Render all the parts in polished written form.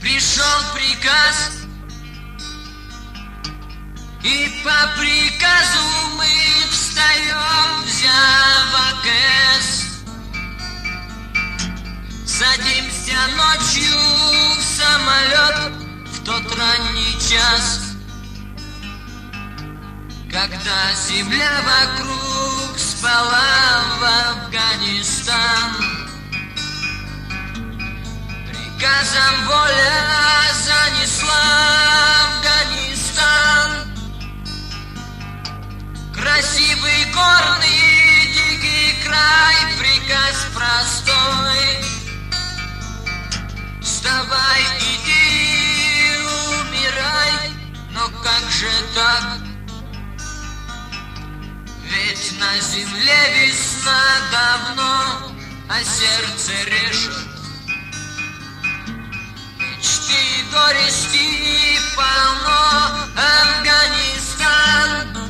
Пришел приказ, и по приказу мы встаем, взяв АКС. Садимся ночью в самолет в тот ранний час, когда земля вокруг спала в Афганистан. Приказом воля занесла Афганистан. Красивый горный дикий край, приказ простой: вставай, иди, умирай. Но как же так? Ведь на земле весна давно, а сердце режет. Мечты и горести полно. Афганистан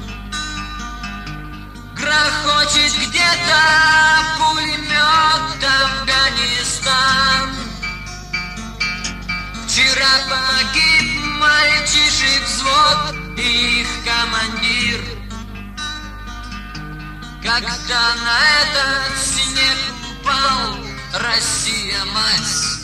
грохочет где-то пулемет. Афганистан. Вчера погиб мальчишек взвод и их командир, когда на этот снег упал Россия, мать.